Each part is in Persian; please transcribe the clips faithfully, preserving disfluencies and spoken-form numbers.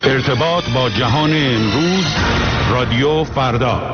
ارتباط با جهان امروز، رادیو فردا.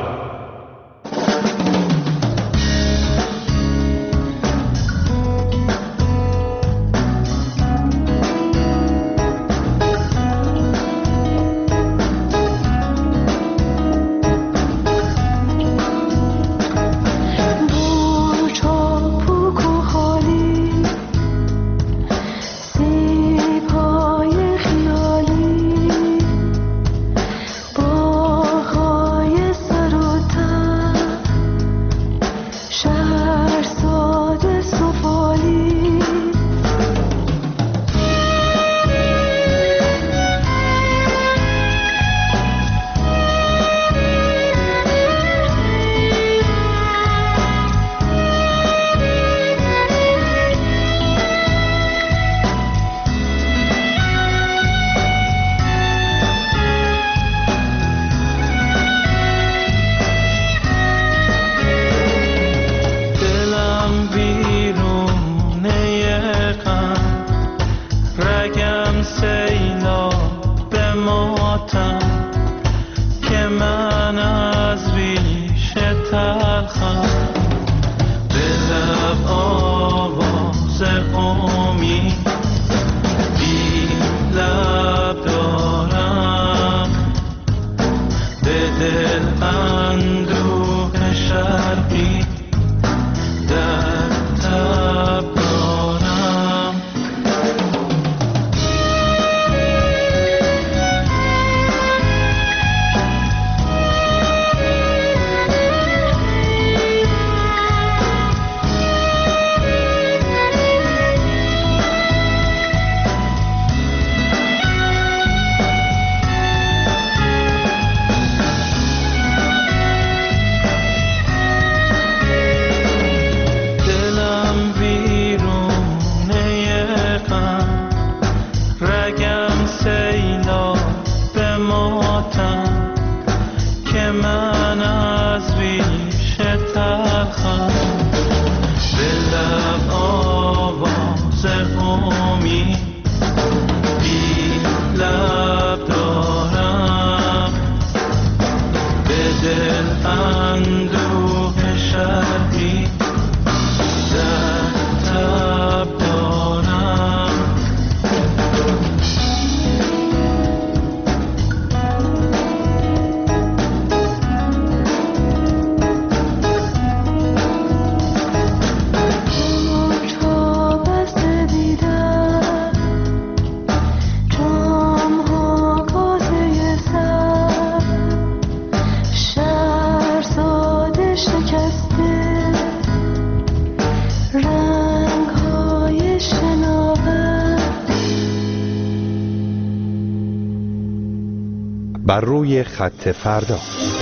بر روی خط فردا.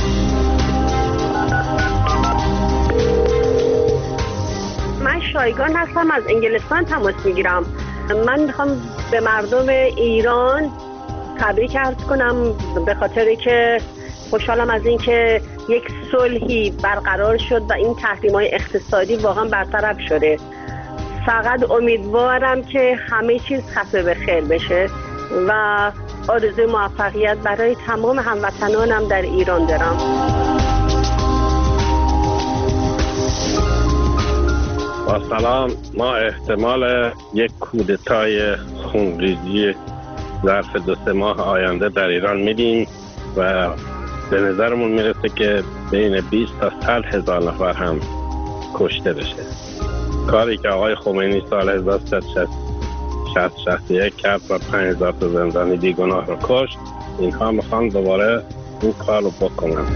من شایگان هستم، از انگلستان تماس میگیرم. من میخوام به مردم ایران تبریک عرض کنم به خاطر که خوشحالم از این که یک صلحی برقرار شد و این تحریم‌های اقتصادی واقعا برطرف شده. فقط امیدوارم که همه چیز ختم به خیر بشه و آرزوی موفقیت برای تمام هموطنانم در ایران دارم. با سلام، ما احتمال یک کودتای خونریزی ظرف دو سه ماه آینده در ایران میدیم و به نظرمون میرسه که بین بیست تا صد هزار نفر هم کشته بشه. کاری که آقای خمینی سال هزار و سیصد و شصت و یک کرد و پنج هزار تا زندانی بیگناه رو کشت، اینها میخوان دوباره این کار رو بکنن.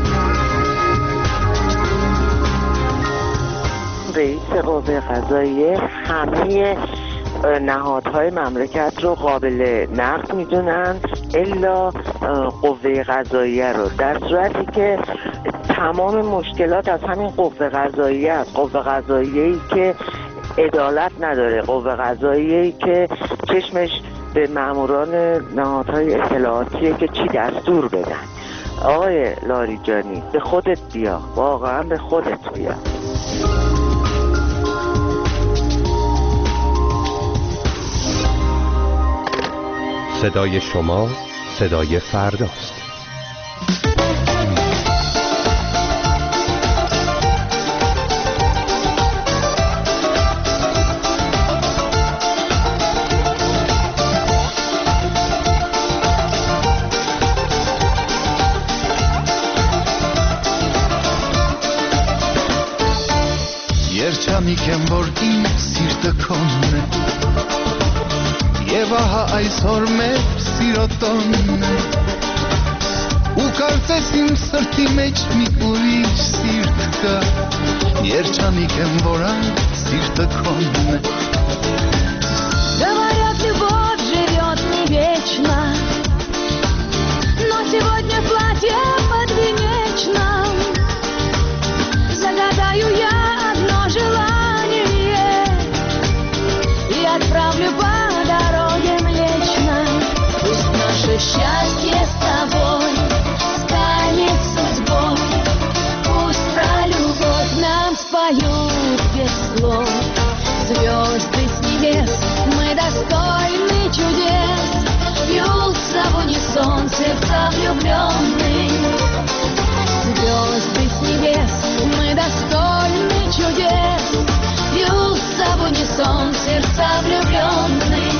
رئیس قوه قضاییه همه نهادهای مملکت رو قابل نقد میدونن الا قوه قضاییه رو، در صورتی که تمام مشکلات از همین قوه قضاییه است. قوه قضاییه‌ای که عدالت نداره، قوه قضاییه‌ای که چشمش به ماموران نهادهای اطلاعاتیه که چی دستور بدن. آقای لاریجانی به خودت بیا، واقعا به خودت بیا. صدای شما، صدای فرداست. Երչամիք եմ որ իմ սիրտը քոնն է Եվ ահա այսօր մեր սիրո տոնն է Ու կարծես իմ սրտի մեջ մի ուրիշ սիրտ կա Երչամիք եմ որ այն սիրտը քոնն է Говорят, любовь живет не вечно Но сегодня платье подвенечно Загадаю я желание и отправлю по дороге Млечной. Пусть наше счастье с тобой станет судьбой. Пусть про любовь нам споют без слов. Звезды с небес, мы достойны чудес. Бьются в унисон сердца влюбленных. Звезды с небес, мы достойны чудес. Бьются в унисон сердца влюбленных.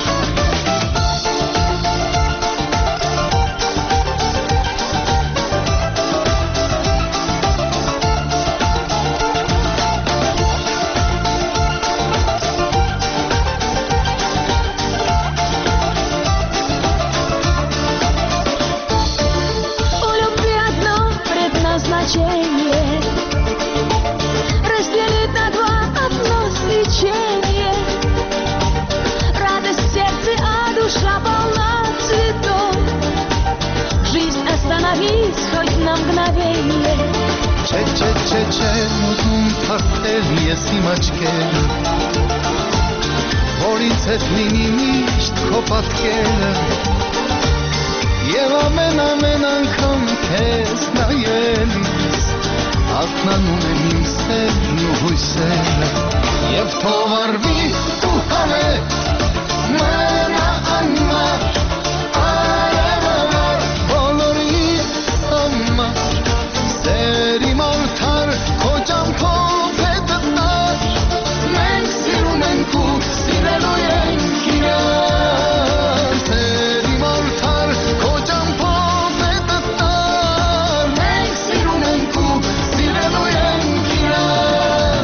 У любви одно предназначение разделить на два одно свечение. Радость в сердце, а душа полна цветов. Жизнь остановись хоть на мгновение. Չէ, չէ, չէ, չէ, ուզում թաքցել ես իմ աչքերը Որ ինձ հետ լինի միշտ քո պատկերը Եվ ամեն ամեն անգամ քեզ նայելիս Ակնանում եմ իմ սերն ու հույսերը Եվ թող արվի դու համետ մնա անմար Արևավոր բոլորիս համար Սեր իմ արդար քո ճամփով հետըտար Մենք սիրում ենք ու սիրելու ենք իրար Սեր իմ արդար քո ճամփով հետըտար Մենք սիրում ենք ու սիրելու ենք իրար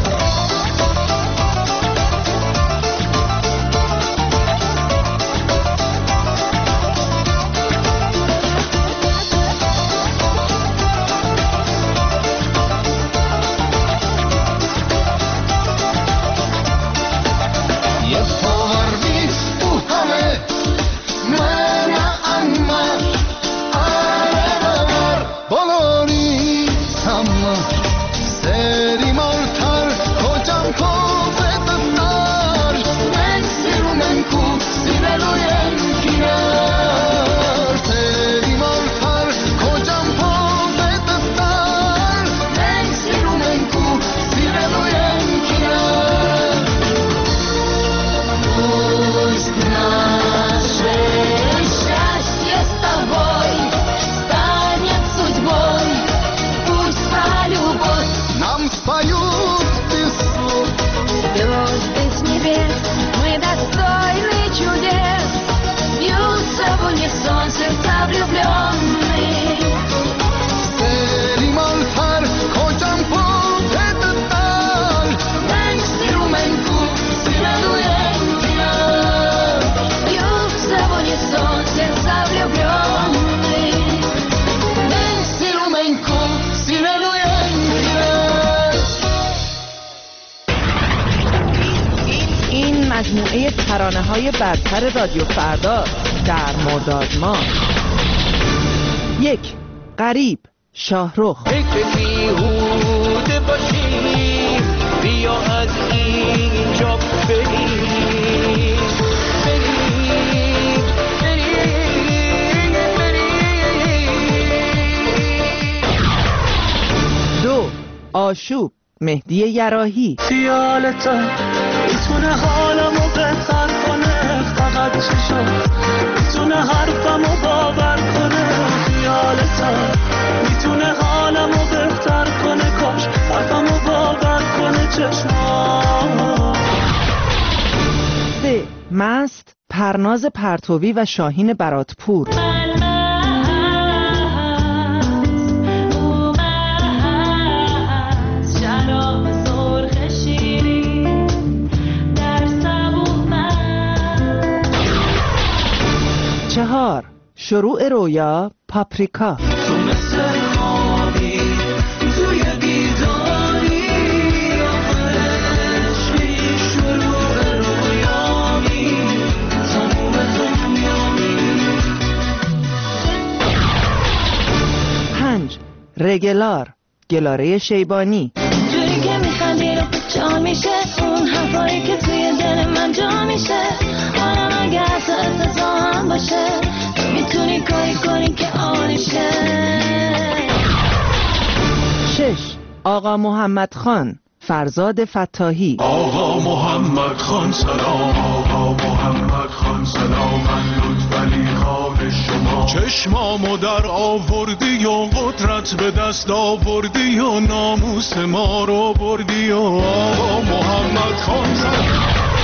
Եվ թող արվի ու համետ մնա անմար Արևավոր բոլորիս համար Սեր իմ արդար քո ճամփով հետըտար Մենք սիրում ենք ու սիրելու ենք իրար Սեր իմ արդար քո ճամփով հետըտար Մենք սիրում ենք ու սիրելու ենք իրար Пусть наше счастье с тобой станет судьбой. Пусть про любовь Нам споют без слов звезды с небес, мы достойны чудес. Бьются в унисон сердца влюбленных. Սեր իմ արդար քո ճամփով հետըտար Մենք սիրում ենք ու սիրելու ենք իրար Бьются в унисон сердца влюбленных. Մենք սիրում ենք ու սիրելու ենք իրար این مجموعه ترانه‌های برتر رادیو فردا در مرداد ماه. یک، غریب، شاهرخ. فکر بیهوده باشیم بیا از اینجا بریم بریم بریم بریم دو، آشوب، مهدی یراحی. خیالتا میتونه حالمو بهتر کنه فقط چشم میتونه حرفمو مست، پرناز پرتوی و شاهین براتپور. چهار، شروع رویا، پاپریکا. پنج، رگلار، گلاره شیبانی. جوری که میخندی رو جا میشه، اون حرفایی که توی دل من جا میشه، حالا اگه حتی افتضاح هم باشه، تو میتونی کاری کنی که آنشه. شش، آقا محمد خان، فرزاد فتاحی. آقا محمد خان سلام، آقا محمد خان سلام، من لطفعلی خان شما. چشمامو در آوردی و قدرت به دست آوردی و ناموس ما رو بردی و آقا محمد خان سلام.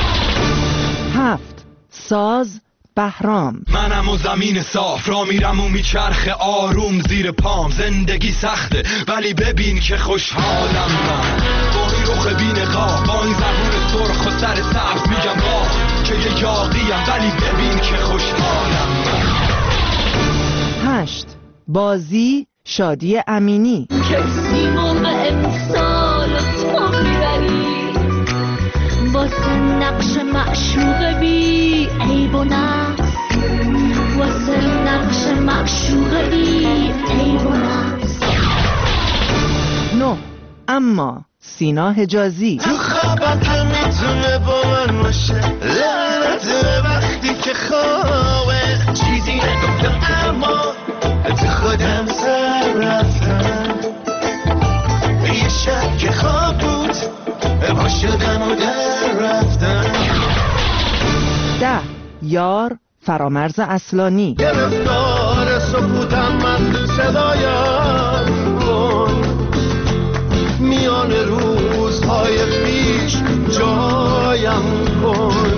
هفت، ساز، بهرام. منم و زمین صاف را میرم و میچرخه آروم زیر پام. زندگی سخته ولی ببین که خوشحالم من، با این رخ بین قاب، با این زبون سرخ و سر سبز میگم با که یه یاقیم ولی ببین که خوشحالم من. هشت، بازی، شادی امینی. کسی موقع امسال تو میبری، واسه نقش معشوق بی عیب و نقص، واسه نقش معشوق بی عیب و نقص. نه، اما، سینا حجازی. تو خوابت میتونه با من باشه، لعنت وقتی که خوابه چیزی نگفتم اما تو خودم سر رفتم، یه شب که خواب بود با شدم و در رفتم. ده، یار، فرامرز اصلانی. گرفتار سکوتم من، صدایم کن میان روزهای پیش جایم کن.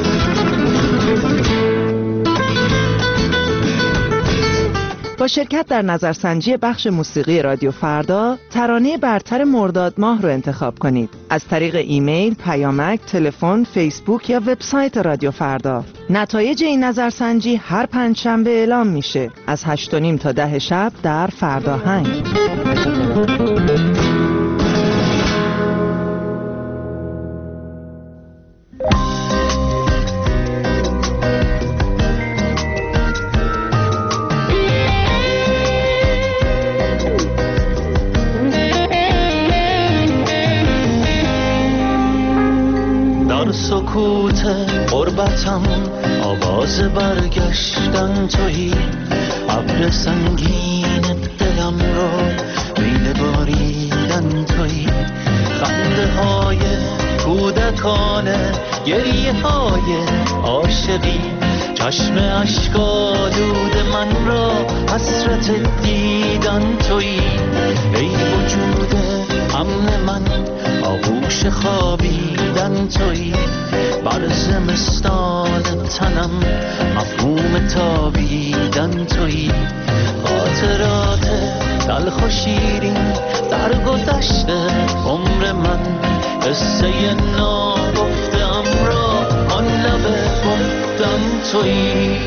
با شرکت در نظرسنجی بخش موسیقی رادیو فردا، ترانه برتر مرداد ماه رو انتخاب کنید. از طریق ایمیل، پیامک، تلفن، فیسبوک یا وبسایت رادیو فردا. نتایج این نظرسنجی هر پنجشنبه اعلام میشه از هشت و نیم تا ده شب در فرداهنگ. سکوت غربتم آواز برگشتن تویی، ابر سنگین دلم رو بین باریدن تویی، خنده های کودکانه، گریه های عاشقی، چشم اشک‌آلود من را حسرت دیدن تویی، ای وجود امن من آغوش خوابیدن تویی، بر زمستان تنم مفهوم تابیدن تویی، خاطرات تلخ و شیرین در گذشته عمر من، قصه ناگفته ام را آن لب گفتن تویی.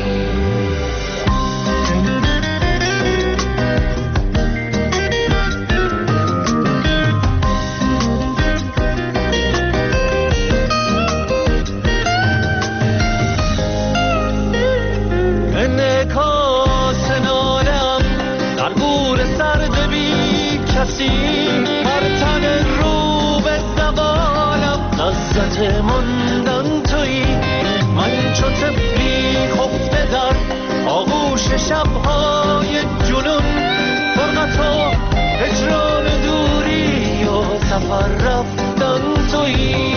هر تن رو به زوالم لذت ماندن تویی، من چو طفلی خفته در آغوش شبهای جنون، فرقت و هجران دوری و سفر رفتن تویی.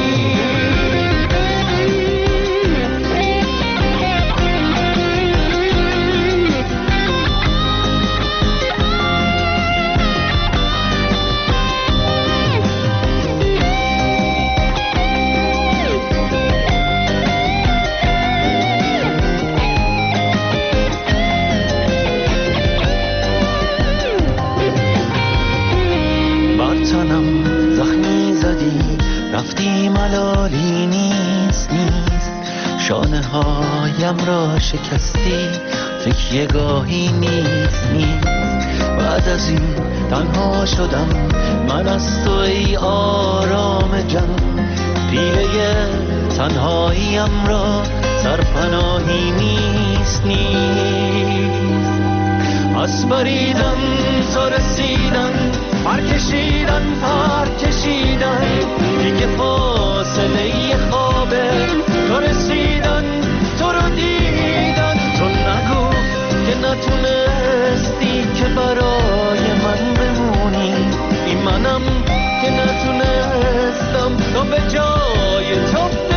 دلم را شکستی تکیه گاهی نیست نیست. بعد از این تنها شدم من از تو ای آرام جان، پیله تنهاییم را سرپناهی نیست نیست. از بریدن تا رسیدن، پر کشیدن پر کشیدن، دیگه فاصله خوابه تا رسیدن تو رو دیدن. تو نگو که نتونستی که برای من بمونی، این منم که نتونستم تا به جای تو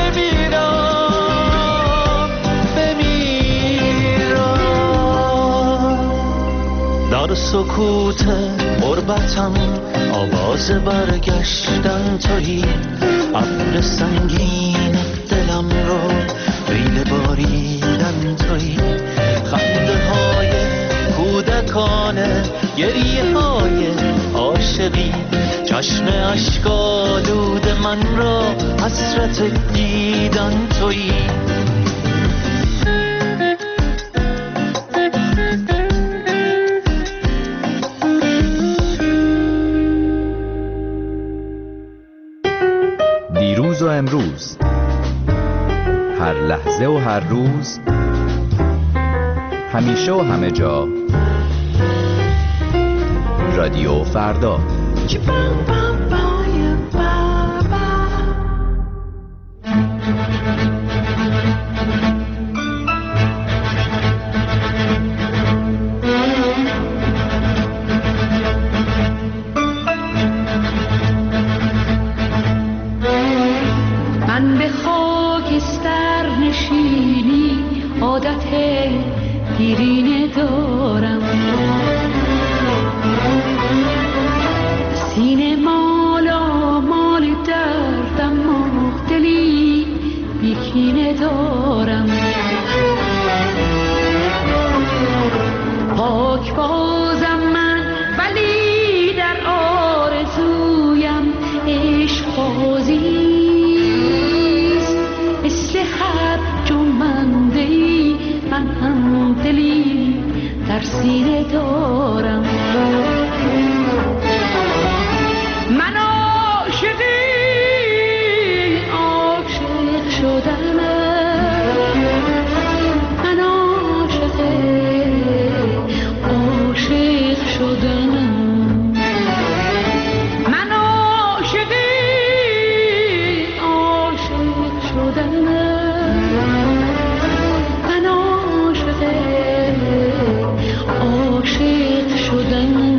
بمیرم بمیرم. در سکوت غربتم آواز برگشتن تویی، ابر سنگین دلم رو ریل باریدن تویی. خنده های کودکانه، گریه های عاشقی، چشم اشک‌آلود من را حسرت دیدن تویی. دیروز و امروز، هر لحظه و هر روز، همیشه و همه جا، رادیو فردا. من به خاکستر نشینی عادت دیرینه دارم، سینه مالا مال دردم و دلی بیکینه دارم. پاک بازم من ولی در آرزویم عشق بازیست. مثل هر جنبنده‌ای من هم دلی در سینه دارم. من عاشقی عاشق شدنم، من عاشق عاشق شدنم، من عاشقی عاشق شدنم، من عاشق عاشق شدنم.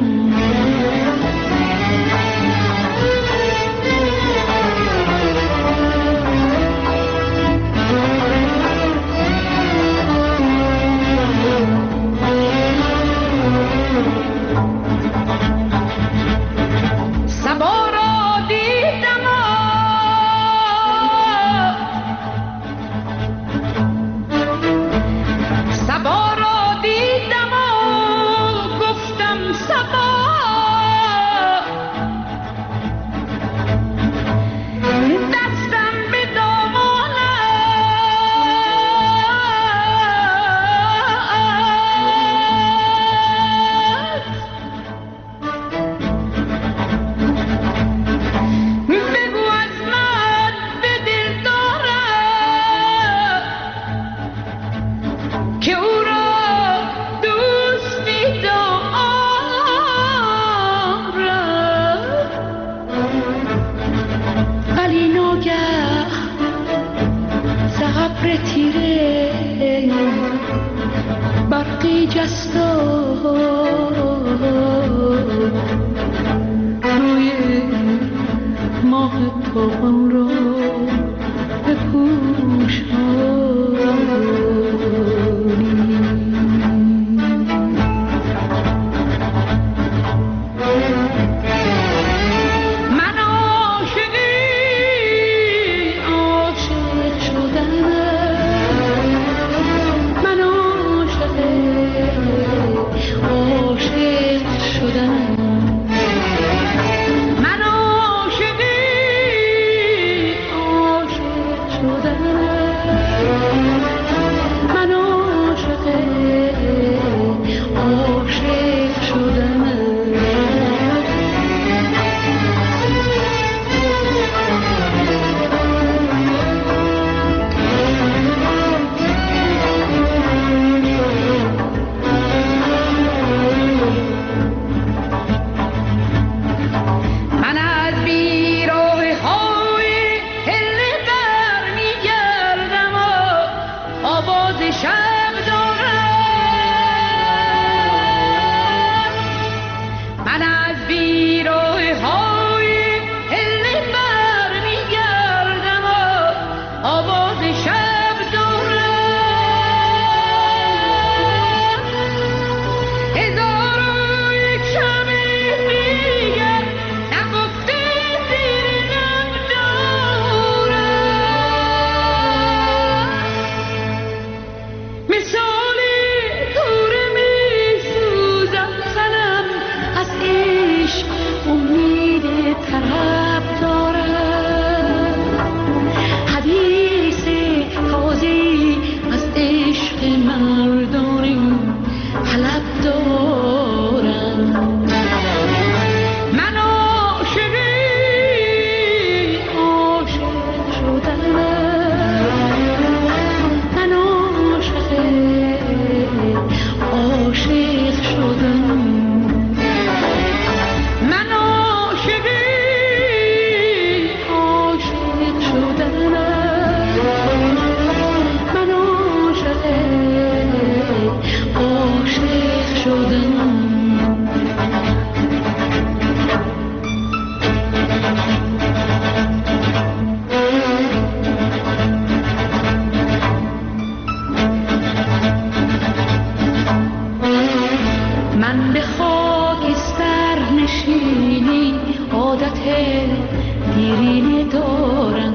دیرینه دارم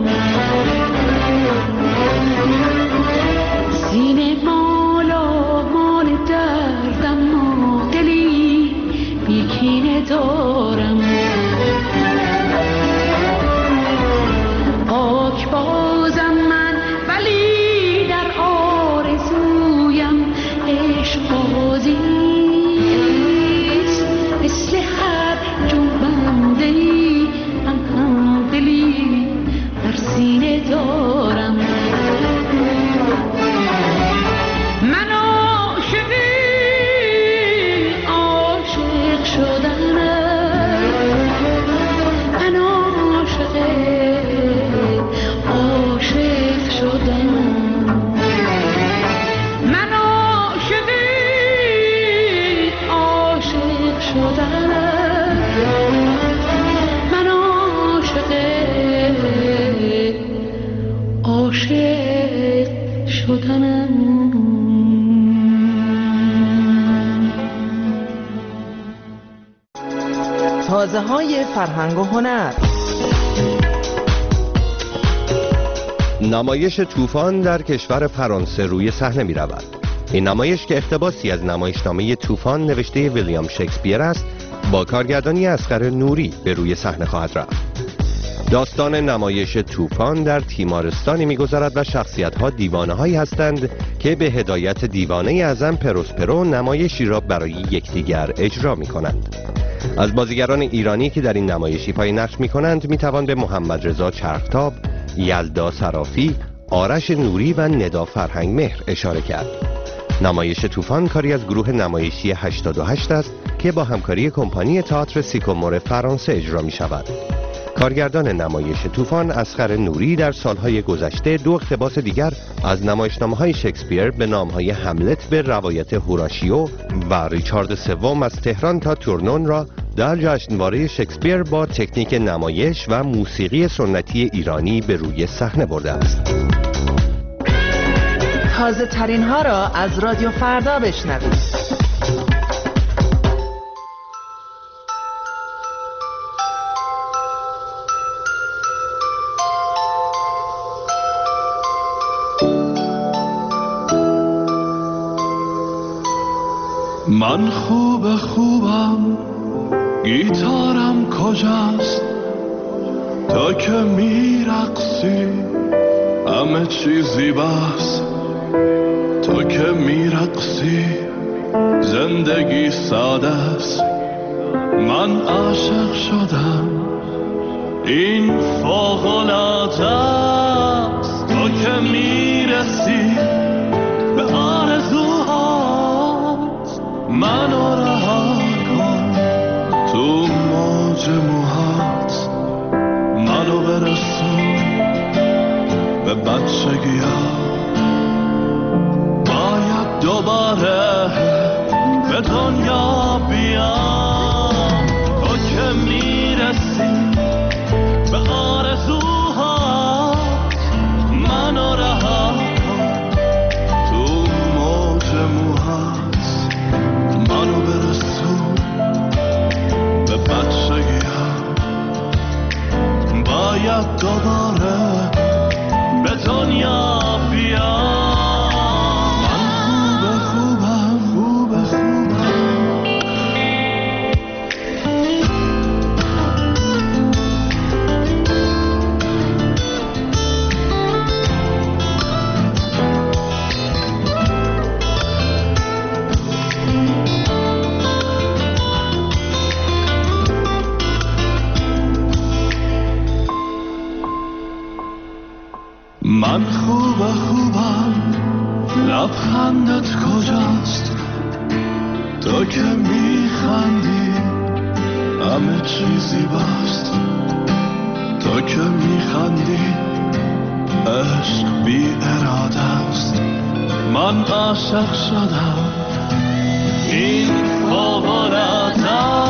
سینه مالا مال دردم و دلی بیکینه دارم پاک بازم من ولی در آرزویم عشق بازیست مثل هر جنبنده‌ای من دلی در سینه دارم من عاشق عاشق شدنم من عاشق عاشق شدنم من عاشق عاشق شدنم من عاشق عاشق شدنم تازه های فرهنگ و هنر. نمایش طوفان در کشور فرانسه روی صحنه می رود. این نمایش که اقتباسی از نمایشنامه طوفان نوشته ویلیام شکسپیر است، با کارگردانی اصغر نوری به روی صحنه خواهد رفت. داستان نمایش طوفان در تیمارستانی می‌گذرد و شخصیت‌ها دیوانه‌هایی هستند که به هدایت دیوانه اعظم پروسپرو نمایشی را برای یکدیگر اجرا می‌کنند. از بازیگران ایرانی که در این نمایش ایفای نقش می‌کنند می‌توان به محمد رضا چرختاب، یلدا صرافی، آرش نوری و ندا فرهنگ مهر اشاره کرد. نمایش طوفان کاری از گروه نمایشی هشتاد و هشت است که با همکاری کمپانی تئاتر سیکومور فرانسه اجرا می‌شود. کارگردان نمایش طوفان اصغر نوری در سالهای گذشته دو اقتباس دیگر از نمایشنامه‌های شکسپیر به نام‌های هملت به روایت هوراشیو و ریچارد سوم از تهران تا تورنون را در جشنواره شکسپیر با تکنیک نمایش و موسیقی سنتی ایرانی به روی صحنه برده است. تازه ترین ها را از رادیو فردا بشنوید. من خوب خوبم، گیتارم کجاست؟ تا که میرقصی همه چیزی بس، تا که میرقصی زندگی ساده است. من عاشق شدم، این فوق‌العاده است. تا که میرسی به آرزوهات منو رها کن، تو موج موهات منو برسون به بچگی‌ها. باید دوباره به دنیا بیام، تو که میرسی به آرزوهات منو رها کن، تو موج موهات منو برسون به بچگی‌ها. باید دوباره به دنیا بیام. من خوب خوبم، خوب خوبم. من خوب خوبم، لبخندت کجاست؟ تو که میخندی همه چیزی بست، تو که میخندی عشق بی اراده است. من عاشق شدم، این فوق‌العاده